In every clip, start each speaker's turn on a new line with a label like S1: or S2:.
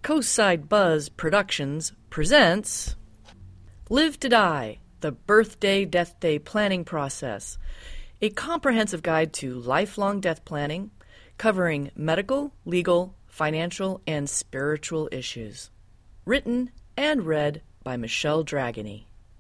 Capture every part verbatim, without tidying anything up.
S1: Coastside Buzz Productions presents Live to Die, the Birthday Death Day Planning Process, a comprehensive guide to lifelong death planning covering medical, legal, financial, and spiritual issues. Written and read by Michelle Dragony.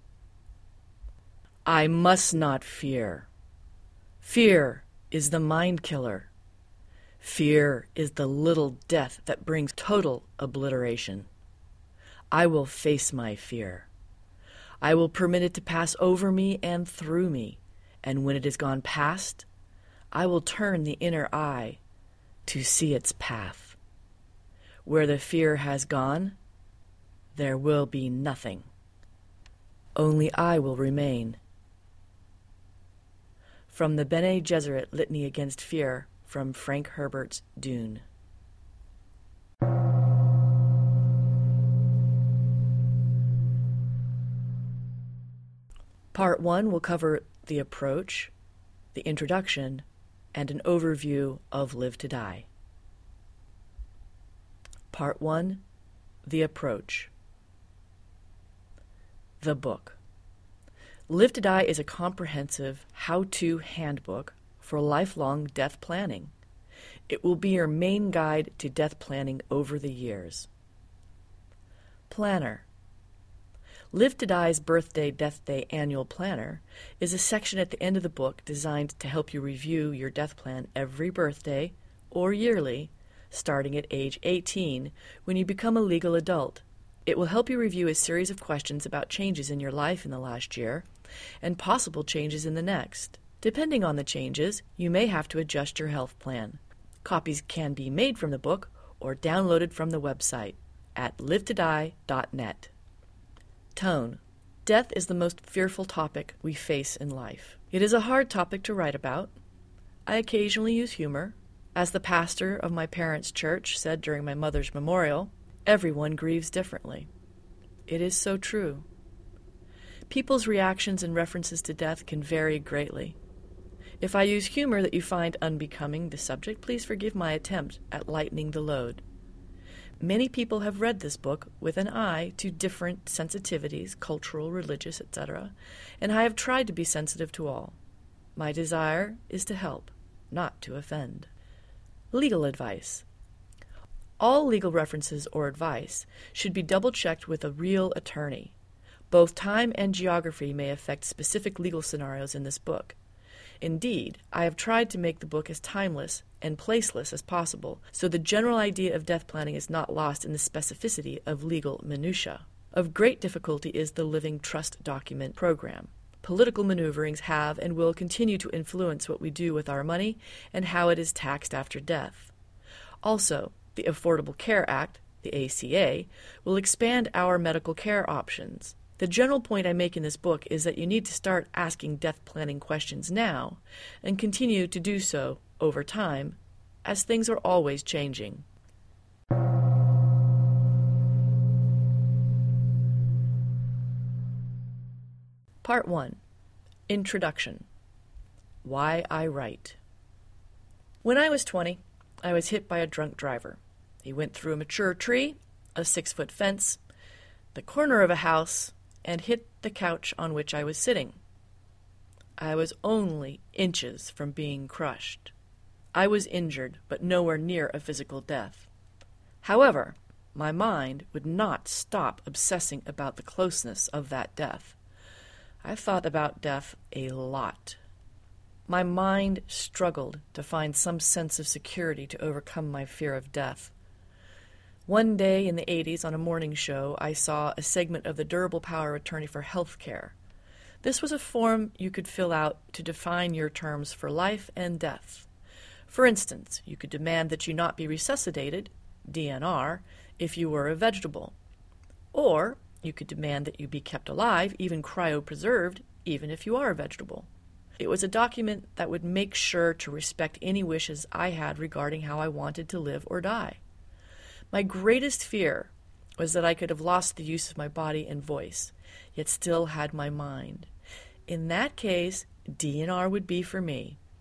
S1: I must not fear. Fear is the mind killer. Fear is the little death that brings total obliteration. I will face my fear. I will permit it to pass over me and through me, and when it has gone past, I will turn the inner eye to see its path. Where the fear has gone, there will be nothing. Only I will remain. From the Bene Gesserit Litany Against Fear, from Frank Herbert's Dune. Part one will cover the approach, the introduction, and an overview of Live to Die. Part one, the approach. The book. Live to Die is a comprehensive how-to handbook for lifelong death planning. It will be your main guide to death planning over the years. Planner. Live to Die's Birthday Death Day Annual Planner is a section at the end of the book designed to help you review your death plan every birthday or yearly, starting at age eighteen when you become a legal adult. It will help you review a series of questions about changes in your life in the last year and possible changes in the next. Depending on the changes, you may have to adjust your health plan. Copies can be made from the book or downloaded from the website at live to die dot net. Tone. Death is the most fearful topic we face in life. It is a hard topic to write about. I occasionally use humor. As the pastor of my parents' church said during my mother's memorial, everyone grieves differently. It is so true. People's reactions and references to death can vary greatly. If I use humor that you find unbecoming the subject, please forgive my attempt at lightening the load. Many people have read this book with an eye to different sensitivities, cultural, religious, et cetera, and I have tried to be sensitive to all. My desire is to help, not to offend. Legal advice. All legal references or advice should be double-checked with a real attorney. Both time and geography may affect specific legal scenarios in this book. Indeed, I have tried to make the book as timeless and placeless as possible, so the general idea of death planning is not lost in the specificity of legal minutiae. Of great difficulty is the Living Trust Document program. Political maneuverings have and will continue to influence what we do with our money and how it is taxed after death. Also, the Affordable Care Act, the A C A, will expand our medical care options. The general point I make in this book is that you need to start asking death planning questions now and continue to do so over time, as things are always changing. Part one. Introduction. Why I write. When I was twenty, I was hit by a drunk driver. He went through a mature tree, a six-foot fence, the corner of a house, and hit the couch on which I was sitting. I was only inches from being crushed. I was injured, but nowhere near a physical death. However, my mind would not stop obsessing about the closeness of that death. I thought about death a lot. My mind struggled to find some sense of security to overcome my fear of death. One day in the eighties on a morning show, I saw a segment of the Durable Power of Attorney for Health Care. This was a form you could fill out to define your terms for life and death. For instance, you could demand that you not be resuscitated, D N R, if you were a vegetable. Or you could demand that you be kept alive, even cryopreserved, even if you are a vegetable. It was a document that would make sure to respect any wishes I had regarding how I wanted to live or die. My greatest fear was that I could have lost the use of my body and voice, yet still had my mind. In that case, D N R would be for me.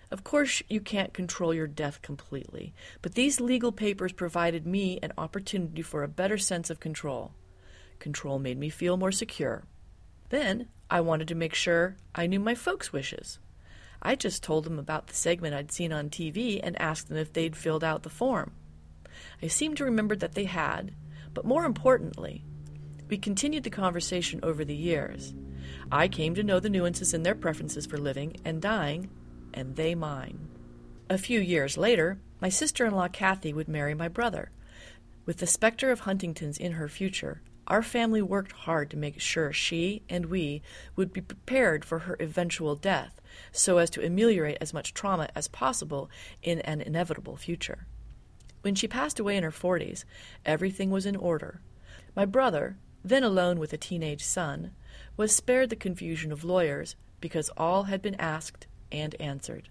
S1: Of course, you can't control your death completely, but these legal papers provided me an opportunity for a better sense of control. Control made me feel more secure. Then, I wanted to make sure I knew my folks' wishes. I just told them about the segment I'd seen on T V and asked them if they'd filled out the form. I seemed to remember that they had, but more importantly, we continued the conversation over the years. I came to know the nuances in their preferences for living and dying, and they mine. A few years later, my sister-in-law Kathy would marry my brother. With the specter of Huntington's in her future, our family worked hard to make sure she and we would be prepared for her eventual death, so as to ameliorate as much trauma as possible in an inevitable future. When she passed away in her forties, everything was in order. My brother, then alone with a teenage son, was spared the confusion of lawyers because all had been asked and answered.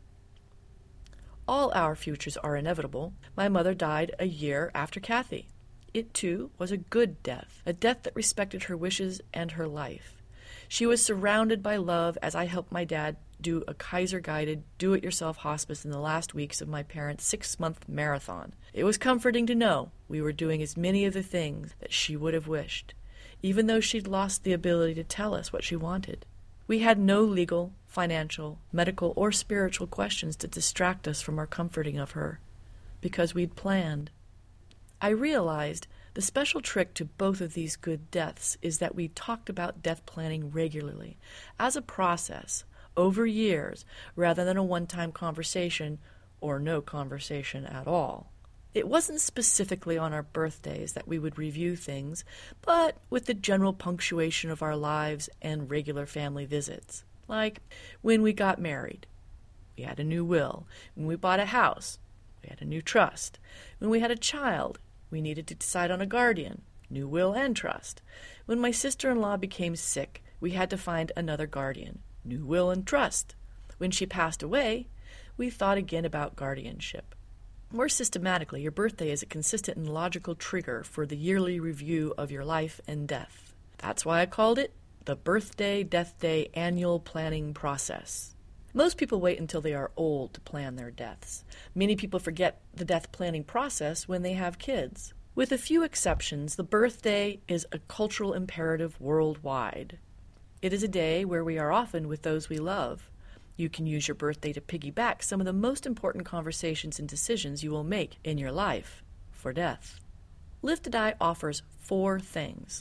S1: All our futures are inevitable. My mother died a year after Kathy. It, too, was a good death, a death that respected her wishes and her life. She was surrounded by love as I helped my dad do a Kaiser-guided, do-it-yourself hospice in the last weeks of my parents' six-month marathon. It was comforting to know we were doing as many of the things that she would have wished, even though she'd lost the ability to tell us what she wanted. We had no legal, financial, medical, or spiritual questions to distract us from our comforting of her, because we'd planned. I realized the special trick to both of these good deaths is that we talked about death planning regularly, as a process, over years, rather than a one-time conversation, or no conversation at all. It wasn't specifically on our birthdays that we would review things, but with the general punctuation of our lives and regular family visits. Like when we got married, we had a new will. When we bought a house, we had a new trust. When we had a child, we needed to decide on a guardian, new will and trust. When my sister-in-law became sick, we had to find another guardian, new will and trust. When she passed away, we thought again about guardianship. More systematically, your birthday is a consistent and logical trigger for the yearly review of your life and death. That's why I called it the Birthday Death Day Annual Planning Process. Most people wait until they are old to plan their deaths. Many people forget the death planning process when they have kids. With a few exceptions, the birthday is a cultural imperative worldwide. It is a day where we are often with those we love. You can use your birthday to piggyback some of the most important conversations and decisions you will make in your life for death. Live to Die offers four things.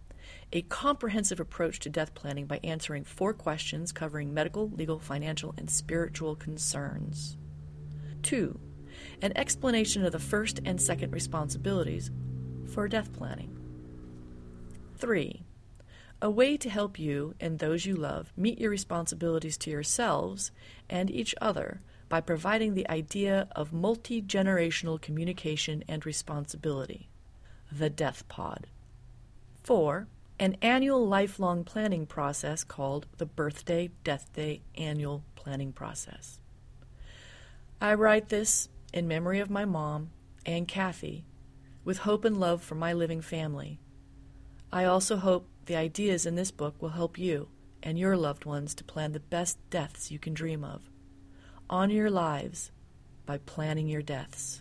S1: A comprehensive approach to death planning by answering four questions covering medical, legal, financial, and spiritual concerns. Two, an explanation of the first and second responsibilities for death planning. Three, a way to help you and those you love meet your responsibilities to yourselves and each other by providing the idea of multi-generational communication and responsibility, the Death Pod. Four, an annual lifelong planning process called the Birthday Death Day Annual Planning Process. I write this in memory of my mom and Kathy, with hope and love for my living family. I also hope the ideas in this book will help you and your loved ones to plan the best deaths you can dream of. Honor your lives by planning your deaths.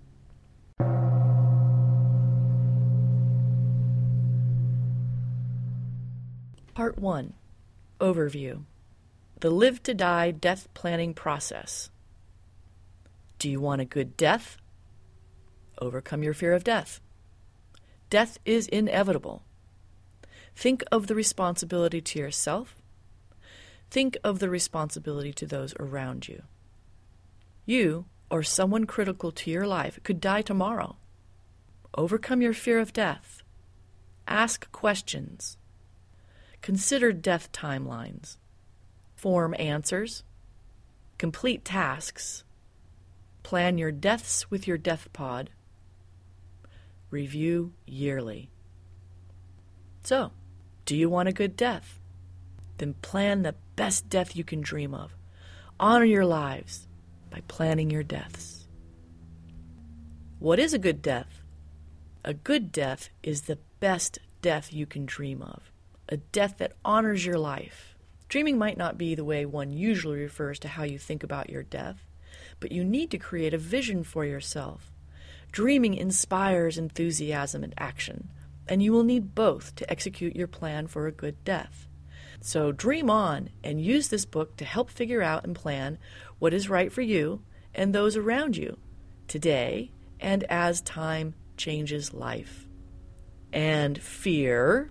S1: Part one. Overview. The Live to Die Death Planning Process. Do you want a good death? Overcome your fear of death. Death is inevitable. Think of the responsibility to yourself. Think of the responsibility to those around you. You, or someone critical to your life, could die tomorrow. Overcome your fear of death. Ask questions. Consider death timelines. Form answers. Complete tasks. Plan your deaths with your death pod. Review yearly. So, do you want a good death? Then plan the best death you can dream of. Honor your lives by planning your deaths. What is a good death? A good death is the best death you can dream of. A death that honors your life, Dreaming might not be the way one usually refers to how you think about your death, but you need to create a vision for yourself. Dreaming inspires enthusiasm and action, and you will need both to execute your plan for a good death. So dream on and use this book to help figure out and plan what is right for you and those around you today and as time changes life. And fear.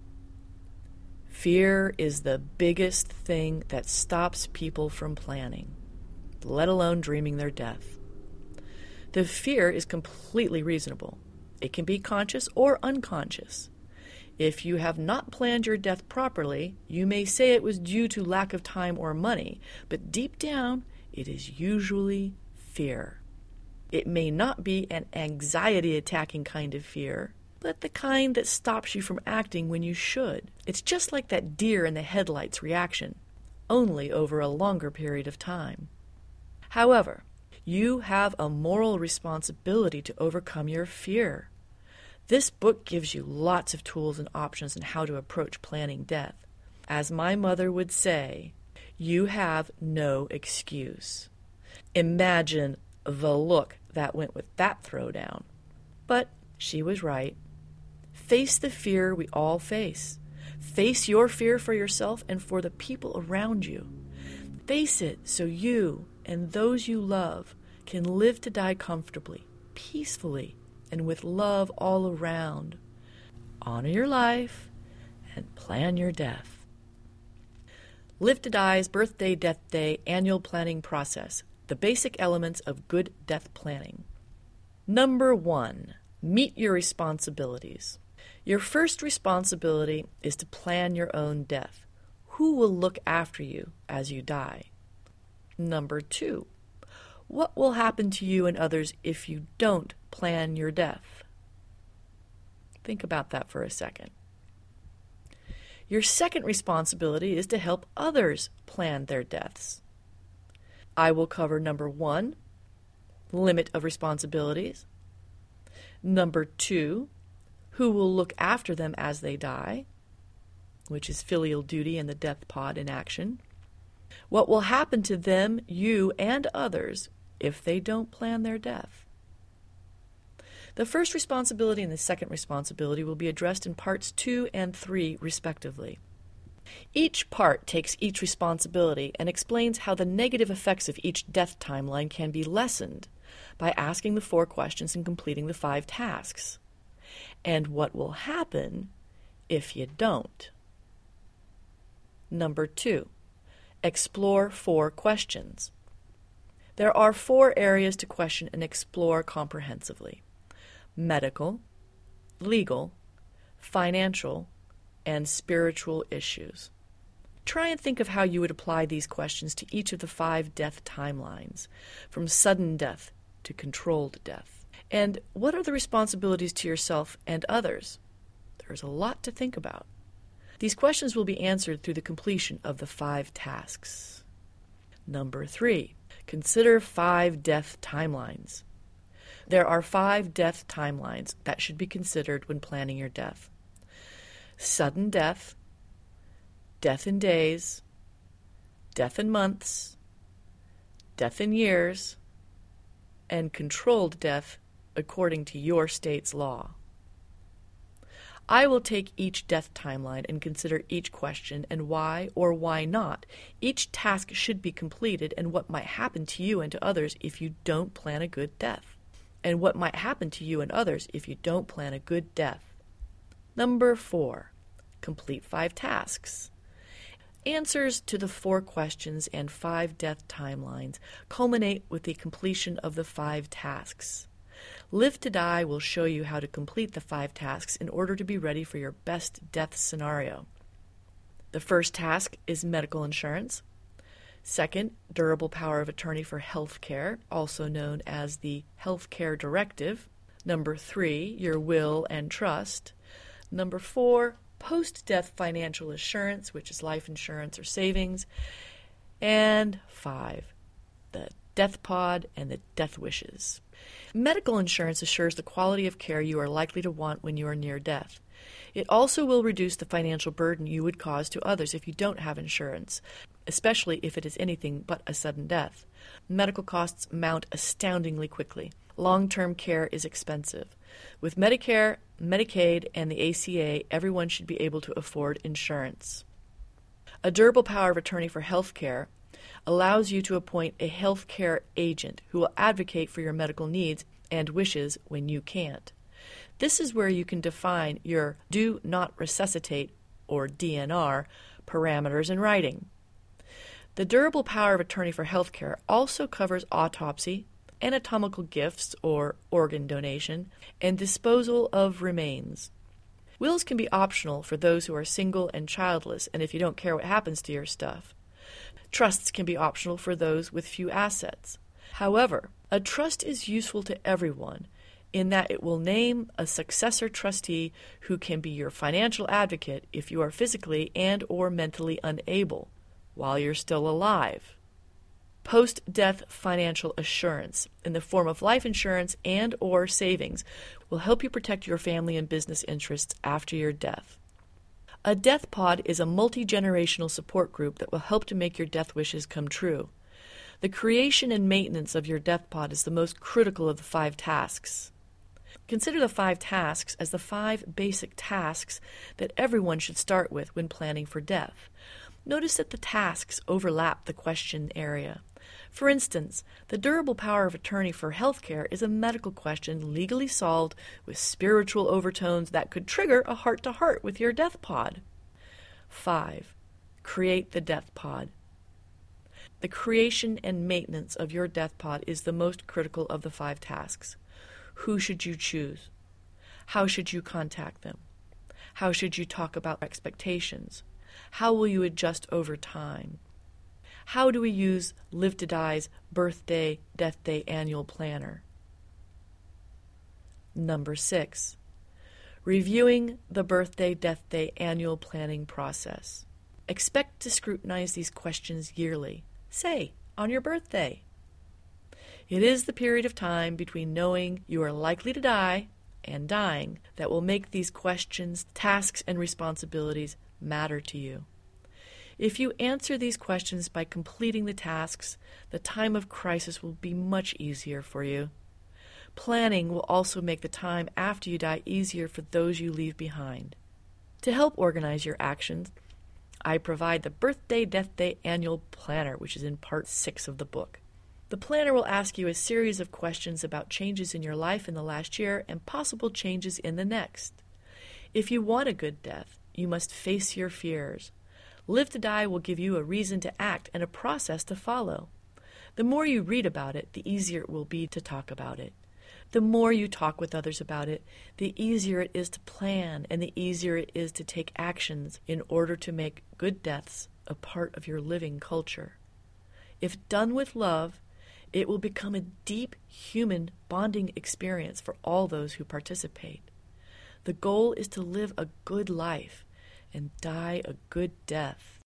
S1: Fear is the biggest thing that stops people from planning, let alone dreaming their death. The fear is completely reasonable. It can be conscious or unconscious. If you have not planned your death properly, you may say it was due to lack of time or money, but deep down, it is usually fear. It may not be an anxiety-attacking kind of fear, but the kind that stops you from acting when you should. It's just like that deer in the headlights reaction, only over a longer period of time. However, you have a moral responsibility to overcome your fear. This book gives you lots of tools and options on how to approach planning death. As my mother would say, you have no excuse. Imagine the look that went with that throwdown. But she was right. Face the fear we all face. Face your fear for yourself and for the people around you. Face it so you and those you love can live to die comfortably, peacefully, and with love all around. Honor your life and plan your death. Live to Die's Birthday, Death Day Annual Planning Process. The basic elements of good death planning. Number one, meet your responsibilities. Your first responsibility is to plan your own death. Who will look after you as you die? Number two, what will happen to you and others if you don't plan your death? Think about that for a second. Your second responsibility is to help others plan their deaths. I will cover number one, limit of responsibilities. Number two, who will look after them as they die, which is filial duty and the death pod in action. What will happen to them, you, and others if they don't plan their death. The first responsibility and the second responsibility will be addressed in parts two and three, respectively. Each part takes each responsibility and explains how the negative effects of each death timeline can be lessened by asking the four questions and completing the five tasks. And what will happen if you don't. Number two, explore four questions. There are four areas to question and explore comprehensively: medical, legal, financial, and spiritual issues. Try and think of how you would apply these questions to each of the five death timelines, from sudden death to controlled death. And what are the responsibilities to yourself and others? There's a lot to think about. These questions will be answered through the completion of the five tasks. Number three, consider five death timelines. There are five death timelines that should be considered when planning your death: sudden death, death in days, death in months, death in years, and controlled death according to your state's law. I will take each death timeline and consider each question and why or why not each task should be completed, and what might happen to you and to others if you don't plan a good death. And what might happen to you and others if you don't plan a good death. Number four, complete five tasks. Answers to the four questions and five death timelines culminate with the completion of the five tasks. Live to Die will show you how to complete the five tasks in order to be ready for your best death scenario. The first task is medical insurance. Second, durable power of attorney for health care, also known as the Health Care Directive. Number three, your will and trust. Number four, post-death financial assurance, which is life insurance or savings. And five, the Death Pod, and the Death Wishes. Medical insurance assures the quality of care you are likely to want when you are near death. It also will reduce the financial burden you would cause to others if you don't have insurance, especially if it is anything but a sudden death. Medical costs mount astoundingly quickly. Long-term care is expensive. With Medicare, Medicaid, and the A C A, everyone should be able to afford insurance. A durable power of attorney for health care allows you to appoint a health care agent who will advocate for your medical needs and wishes when you can't. This is where you can define your do not resuscitate, or D N R, parameters in writing. The durable power of attorney for health care also covers autopsy, anatomical gifts or organ donation, and disposal of remains. Wills can be optional for those who are single and childless, and if you don't care what happens to your stuff. Trusts can be optional for those with few assets. However, a trust is useful to everyone in that it will name a successor trustee who can be your financial advocate if you are physically and or mentally unable while you're still alive. Post-death financial assurance in the form of life insurance and or savings will help you protect your family and business interests after your death. A death pod is a multi-generational support group that will help to make your death wishes come true. The creation and maintenance of your death pod is the most critical of the five tasks. Consider the five tasks as the five basic tasks that everyone should start with when planning for death. Notice that the tasks overlap the question area. For instance, the durable power of attorney for healthcare is a medical question legally solved with spiritual overtones that could trigger a heart-to-heart with your death pod. five. Create the death pod. The creation and maintenance of your death pod is the most critical of the five tasks. Who should you choose? How should you contact them? How should you talk about expectations? How will you adjust over time? How do we use Live to Die's Birthday, Death Day Annual Planner? Number six, reviewing the Birthday, Death Day Annual Planning process. Expect to scrutinize these questions yearly, say, on your birthday. It is the period of time between knowing you are likely to die and dying that will make these questions, tasks, and responsibilities matter to you. If you answer these questions by completing the tasks, the time of crisis will be much easier for you. Planning will also make the time after you die easier for those you leave behind. To help organize your actions, I provide the Birthday Death Day Annual Planner, which is in part six of the book. The planner will ask you a series of questions about changes in your life in the last year and possible changes in the next. If you want a good death, you must face your fears. Live to Die will give you a reason to act and a process to follow. The more you read about it, the easier it will be to talk about it. The more you talk with others about it, the easier it is to plan and the easier it is to take actions in order to make good deaths a part of your living culture. If done with love, it will become a deep human bonding experience for all those who participate. The goal is to live a good life and die a good death.